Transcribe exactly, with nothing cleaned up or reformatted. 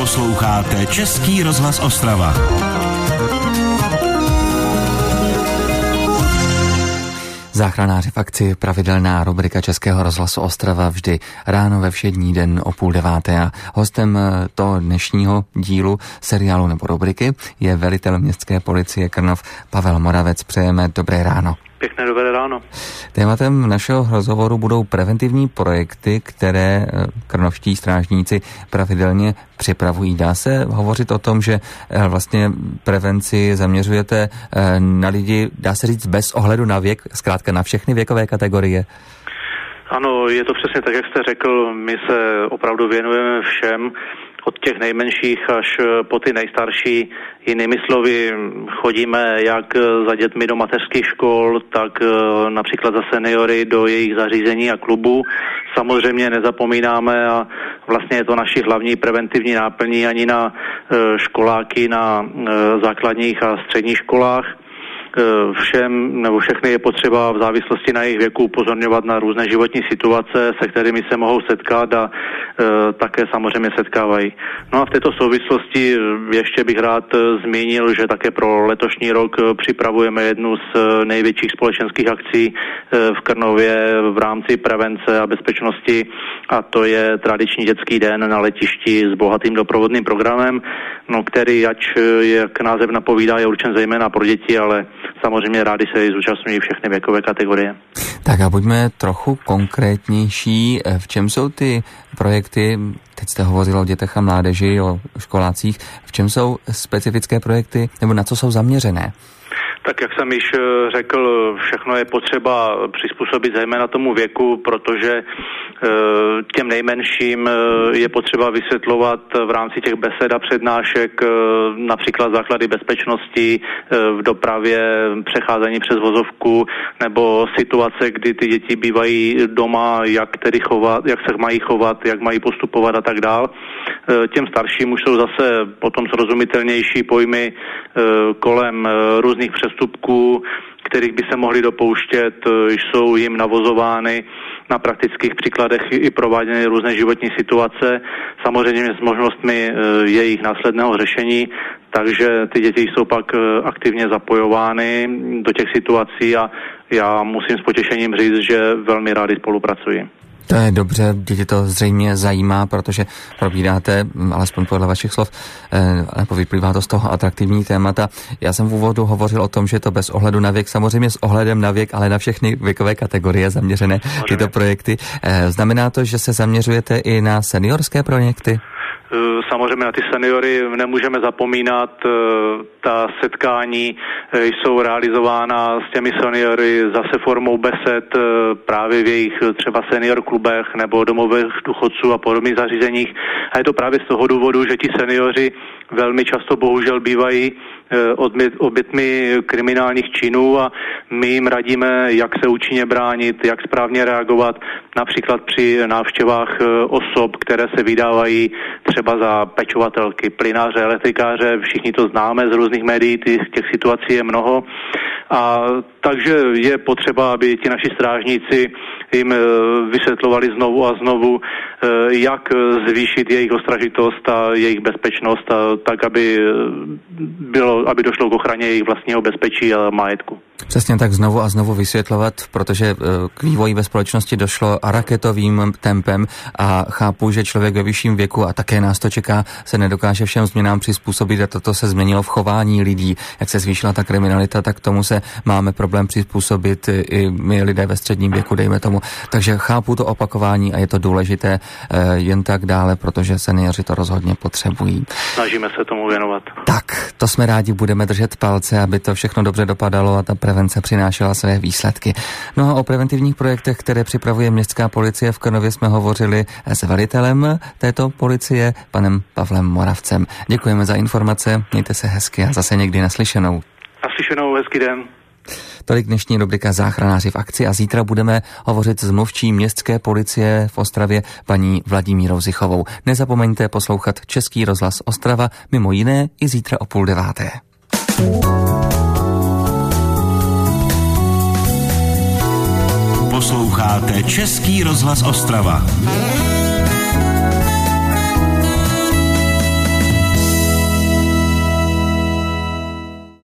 Posloucháte Český rozhlas Ostrava. Záchranáři v akci, pravidelná rubrika Českého rozhlasu Ostrava vždy ráno ve všední den o půl deváté. A hostem toho dnešního dílu seriálu nebo rubriky je velitel městské policie Krnov Pavel Moravec. Přejeme dobré ráno. Pěkné dobré ráno. Tématem našeho rozhovoru budou preventivní projekty, které krnovští strážníci pravidelně připravují. Dá se hovořit o tom, že vlastně prevenci zaměřujete na lidi, dá se říct, bez ohledu na věk, zkrátka na všechny věkové kategorie? Ano, je to přesně tak, jak jste řekl. My se opravdu věnujeme všem, od těch nejmenších až po ty nejstarší. Jinými slovy, chodíme jak za dětmi do mateřských škol, tak například za seniory do jejich zařízení a klubů. Samozřejmě nezapomínáme a vlastně je to naší hlavní preventivní náplní ani na školáky na základních a středních školách. Všem nebo všechny je potřeba v závislosti na jejich věku upozorňovat na různé životní situace, se kterými se mohou setkat a e, také samozřejmě setkávají. No a v této souvislosti ještě bych rád zmínil, že také pro letošní rok připravujeme jednu z největších společenských akcí e, v Krnově v rámci prevence a bezpečnosti, a to je tradiční dětský den na letišti s bohatým doprovodným programem, no, který, ač jak název napovídá, je určen zejména pro děti, ale samozřejmě rádi se zúčastňují všechny věkové kategorie. Tak a buďme trochu konkrétnější. V čem jsou ty projekty, teď jste hovořil o dětech a mládeži, o školácích, v čem jsou specifické projekty, nebo na co jsou zaměřené? Tak jak jsem již řekl, všechno je potřeba přizpůsobit zejména tomu věku, protože těm nejmenším je potřeba vysvětlovat v rámci těch besed a přednášek například základy bezpečnosti v dopravě, přecházení přes vozovku nebo situace, kdy ty děti bývají doma, jak tedy chovat, jak se mají chovat, jak mají postupovat a tak dál. Těm starším už jsou zase potom srozumitelnější pojmy kolem různých přestupků, kterých by se mohli dopouštět, jsou jim navozovány na praktických příkladech i prováděny různé životní situace, samozřejmě s možnostmi jejich následného řešení, takže ty děti jsou pak aktivně zapojovány do těch situací a já musím s potěšením říct, že velmi rádi spolupracuji. To je dobře, děti to zřejmě zajímá, protože probíráte, alespoň podle vašich slov, nebo vyplývá to z toho atraktivní témata. Já jsem v úvodu hovořil o tom, že to bez ohledu na věk, samozřejmě s ohledem na věk, ale na všechny věkové kategorie zaměřené tyto projekty. Znamená to, že se zaměřujete i na seniorské projekty? Samozřejmě na ty seniory nemůžeme zapomínat. Ta setkání jsou realizována s těmi seniory zase formou besed právě v jejich třeba senior klubech nebo domovech důchodců a podobných zařízeních. A je to právě z toho důvodu, že ti seniori velmi často bohužel bývají obětmi kriminálních činů a my jim radíme, jak se účinně bránit, jak správně reagovat, například při návštěvách osob, které se vydávají třeba za pečovatelky, plynáře, elektrikáře, všichni to známe z různých médií, těch situací je mnoho. A takže je potřeba, aby ti naši strážníci jim vysvětlovali znovu a znovu, jak zvýšit jejich ostražitost a jejich bezpečnost, a tak, aby, bylo, aby došlo k ochraně jejich vlastního bezpečí a majetku. Přesně tak, znovu a znovu vysvětlovat, protože k vývoji ve společnosti došlo raketovým tempem a chápu, že člověk ve vyšším věku, a také nás to čeká, se nedokáže všem změnám přizpůsobit a toto se změnilo v chování lidí. Jak se zvýšila ta kriminalita, tak tomu se máme problém přizpůsobit i my lidé ve středním věku, dejme tomu. Takže chápu to opakování a je to důležité jen tak dále, protože seniori to rozhodně potřebují. Snažíme se tomu věnovat. Tak, to jsme rádi, budeme držet palce, aby to všechno dobře dopadalo a ta prevence přinášela své výsledky. No a o preventivních projektech, které připravuje městská policie v Krnově, jsme hovořili s velitelem této policie, panem Pavlem Moravcem. Děkujeme za informace, mějte se hezky a zase někdy naslyšenou. Naslyšenou, hezký den. Tolik dnešní rubrika Záchranáři v akci a zítra budeme hovořit s mluvčí městské policie v Ostravě paní Vladimírou Zichovou. Nezapomeňte poslouchat Český rozhlas Ostrava, mimo jiné i zítra o půl deváté. Posloucháte Český rozhlas Ostrava.